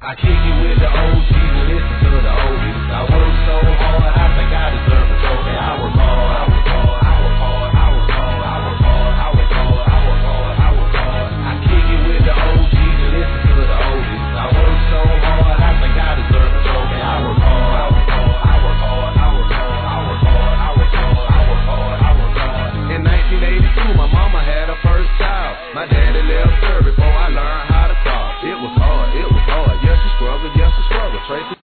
I kick it with the OGs and listen to the oldies. I work so